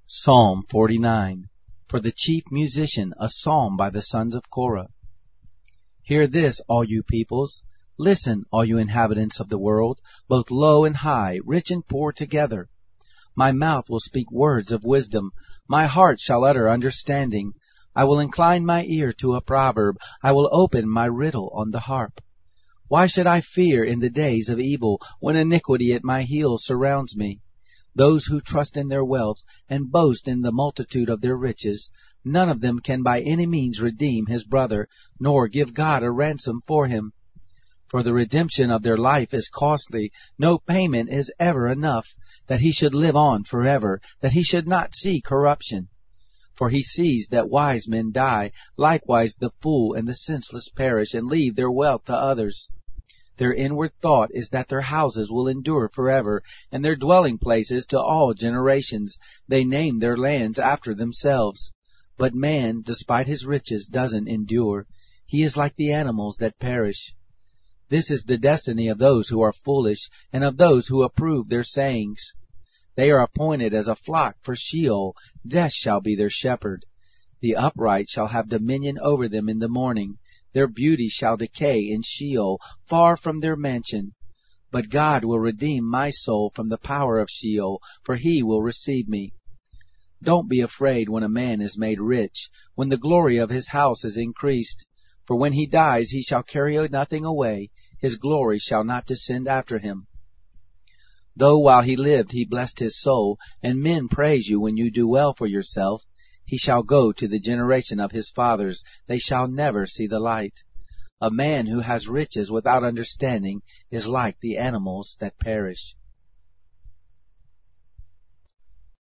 Psalm 49. For the chief musician, a psalm by the sons of Korah. Hear this, all you peoples. Listen, all you inhabitants of the world, both low and high, rich and poor together. My mouth will speak words of wisdom. My heart shall utter understanding. I will incline my ear to a proverb. I will open my riddle on the harp. Why should I fear in the days of evil, when iniquity at my heels surrounds me? Those who trust in their wealth and boast in the multitude of their riches, none of them can by any means redeem his brother, nor give God a ransom for him. For the redemption of their life is costly. No payment is ever enough, that he should live on forever, that he should not see corruption. For he sees that wise men die, likewise the fool and the senseless perish, and leave their wealth to others. Their inward thought is that their houses will endure forever, and their dwelling places to all generations. They name their lands after themselves. But man, despite his riches, doesn't endure. He is like the animals that perish. This is the destiny of those who are foolish, and of those who approve their sayings. They are appointed as a flock for Sheol. Death shall be their shepherd. The upright shall have dominion over them in the morning. Their beauty shall decay in Sheol, far from their mansion. But God will redeem my soul from the power of Sheol, for he will receive me. Don't be afraid when a man is made rich, when the glory of his house is increased. For when he dies he shall carry nothing away, his glory shall not descend after him. Though while he lived he blessed his soul, and men praise you when you do well for yourself, he shall go to the generation of his fathers. They shall never see the light. A man who has riches without understanding is like the animals that perish.